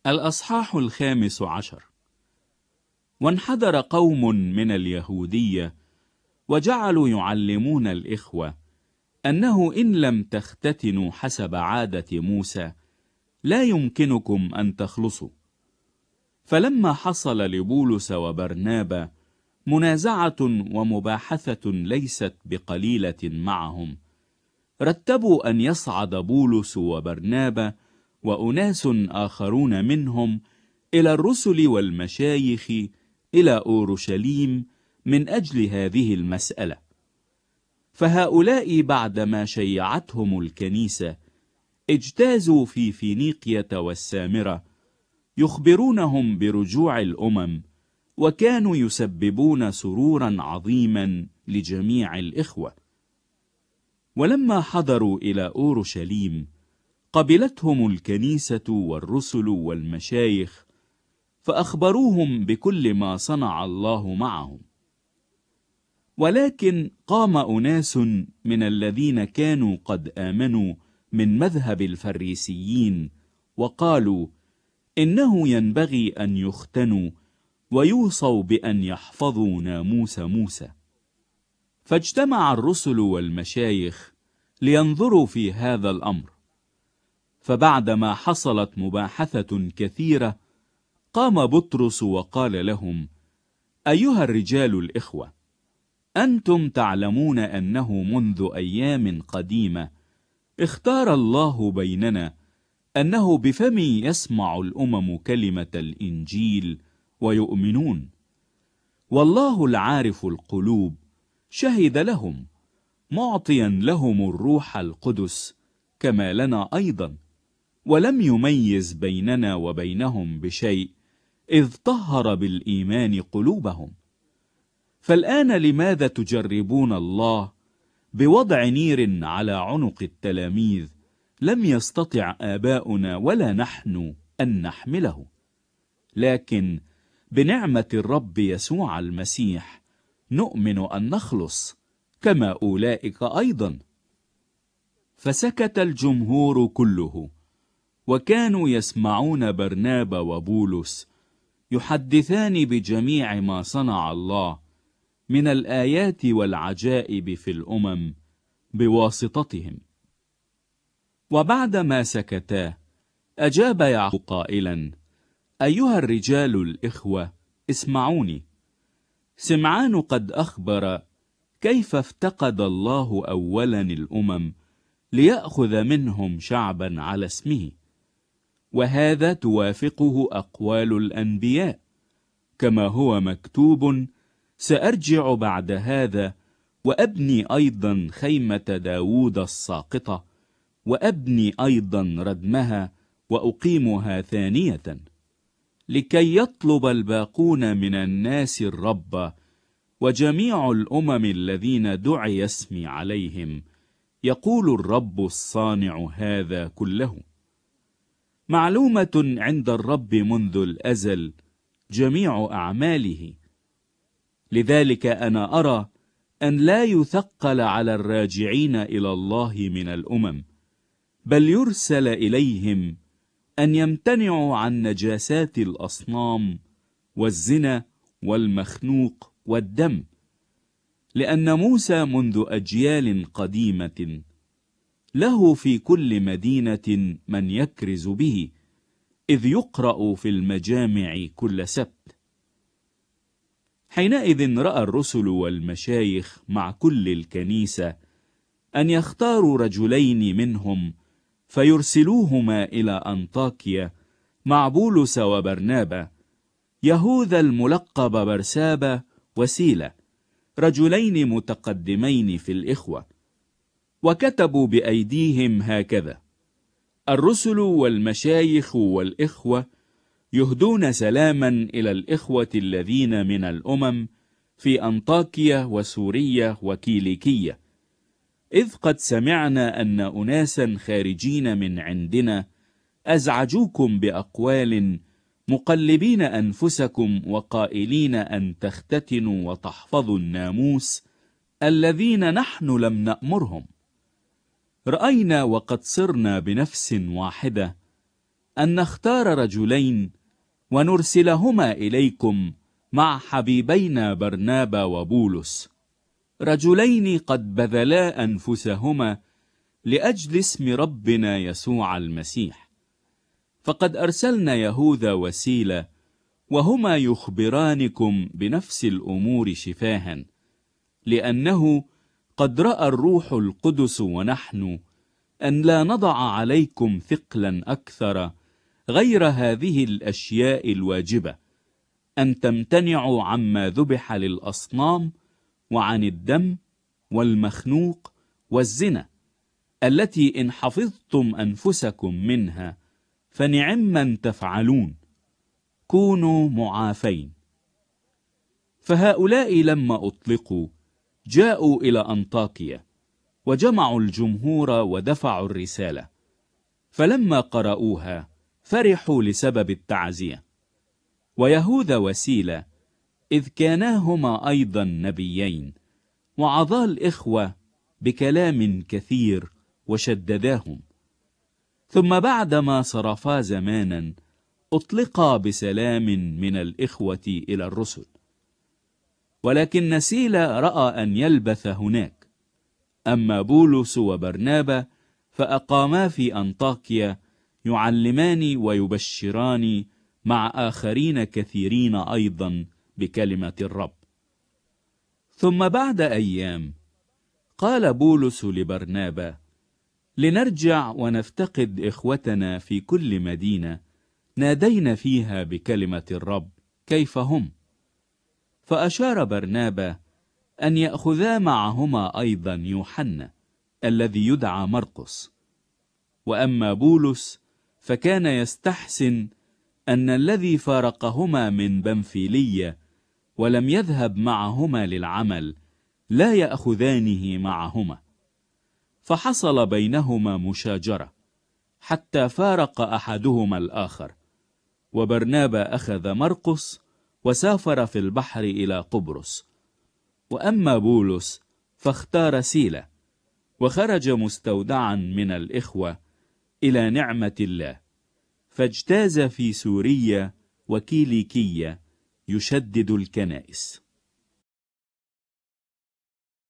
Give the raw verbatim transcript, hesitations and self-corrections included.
الأصحاح الخامس عشر. وانحدر قوم من اليهودية وجعلوا يعلمون الإخوة أنه إن لم تختتنوا حسب عادة موسى لا يمكنكم أن تخلصوا. فلما حصل لبولس وبرنابا منازعة ومباحثة ليست بقليلة معهم، رتبوا أن يصعد بولس وبرنابا وأناس آخرون منهم إلى الرسل والمشايخ إلى أورشليم من أجل هذه المسألة. فهؤلاء بعدما شيعتهم الكنيسة اجتازوا في فينيقية والسامرة يخبرونهم برجوع الأمم، وكانوا يسببون سرورا عظيما لجميع الإخوة. ولما حضروا إلى أورشليم قبلتهم الكنيسة والرسل والمشايخ، فأخبروهم بكل ما صنع الله معهم. ولكن قام أناس من الذين كانوا قد آمنوا من مذهب الفريسيين وقالوا إنه ينبغي أن يختنوا ويوصوا بأن يحفظوا ناموس موسى. فاجتمع الرسل والمشايخ لينظروا في هذا الأمر. فبعدما حصلت مباحثة كثيرة قام بطرس وقال لهم: أيها الرجال الإخوة، أنتم تعلمون أنه منذ أيام قديمة اختار الله بيننا أنه بفمي يسمع الأمم كلمة الإنجيل ويؤمنون، والله العارف القلوب شهد لهم معطيا لهم الروح القدس كما لنا أيضا، ولم يميز بيننا وبينهم بشيء إذ طهر بالإيمان قلوبهم. فالآن لماذا تجربون الله بوضع نير على عنق التلاميذ لم يستطع آباؤنا ولا نحن أن نحمله؟ لكن بنعمة الرب يسوع المسيح نؤمن أن نخلص كما أولئك أيضا. فسكت الجمهور كله، وكانوا يسمعون برنابا وبولس يحدثان بجميع ما صنع الله من الآيات والعجائب في الأمم بواسطتهم. وبعدما سكتا أجاب يعقوب قائلا: أيها الرجال الإخوة، اسمعوني. سمعان قد أخبر كيف افتقد الله أولا الأمم ليأخذ منهم شعبا على اسمه، وهذا توافقه أقوال الأنبياء، كما هو مكتوب: سأرجع بعد هذا وأبني أيضا خيمة داود الساقطة، وأبني أيضا ردمها وأقيمها ثانية، لكي يطلب الباقون من الناس الرب، وجميع الأمم الذين دعي اسمي عليهم، يقول الرب الصانع هذا كله. معلومة عند الرب منذ الأزل جميع أعماله، لذلك أنا أرى أن لا يثقل على الراجعين إلى الله من الأمم، بل يرسل إليهم أن يمتنعوا عن نجاسات الأصنام والزنا والمخنوق والدم، لأن موسى منذ أجيال قديمة له في كل مدينة من يكرز به، إذ يقرأ في المجامع كل سبت. حينئذ رأى الرسل والمشايخ مع كل الكنيسة أن يختاروا رجلين منهم فيرسلوهما إلى أنطاكيا مع بولس وبرنابا، يهوذا الملقب برسابا وسيلة، رجلين متقدمين في الإخوة. وكتبوا بأيديهم هكذا: الرسل والمشايخ والإخوة يهدون سلاما إلى الإخوة الذين من الأمم في أنطاكيا وسوريا وكيليكية، إذ قد سمعنا أن أناسا خارجين من عندنا أزعجوكم بأقوال مقلبين أنفسكم وقائلين أن تختتنوا وتحفظوا الناموس الذين نحن لم نأمرهم. رأينا وقد صرنا بنفس واحدة أن نختار رجلين ونرسلهما إليكم مع حبيبينا برنابا وبولس، رجلين قد بذلا أنفسهما لأجل اسم ربنا يسوع المسيح. فقد أرسلنا يهوذا وسيلة، وهما يخبرانكم بنفس الأمور شفاها، لأنه قد رأى الروح القدس ونحن أن لا نضع عليكم ثقلا أكثر غير هذه الأشياء الواجبة: أن تمتنعوا عما ذبح للأصنام، وعن الدم والمخنوق والزنا، التي إن حفظتم أنفسكم منها فنعما تفعلون. كونوا معافين. فهؤلاء لما أطلقوا جاءوا إلى أنطاكيا، وجمعوا الجمهور ودفعوا الرسالة، فلما قرأوها فرحوا لسبب التعزية. ويهوذا وسيلة إذ كاناهما أيضا نبيين، وعظا الإخوة بكلام كثير وشدداهم. ثم بعدما صرفا زمانا أطلقا بسلام من الإخوة إلى الرسل. ولكن سيلة رأى أن يلبث هناك، أما بولس وبرنابا فأقاما في أنطاكيا يعلمان ويبشران مع آخرين كثيرين أيضا بكلمة الرب. ثم بعد أيام قال بولس لبرنابا: لنرجع ونفتقد إخوتنا في كل مدينة نادينا فيها بكلمة الرب كيف هم. فأشار برنابا أن يأخذا معهما أيضا يوحنا الذي يدعى مرقس. وأما بولس فكان يستحسن أن الذي فارقهما من بنفيلية ولم يذهب معهما للعمل لا يأخذانه معهما. فحصل بينهما مشاجرة حتى فارق أحدهما الآخر، وبرنابا أخذ مرقس وسافر في البحر إلى قبرص. وأما بولس فاختار سيلة، وخرج مستودعا من الإخوة إلى نعمة الله، فاجتاز في سوريا وكيليكية يشدد الكنائس.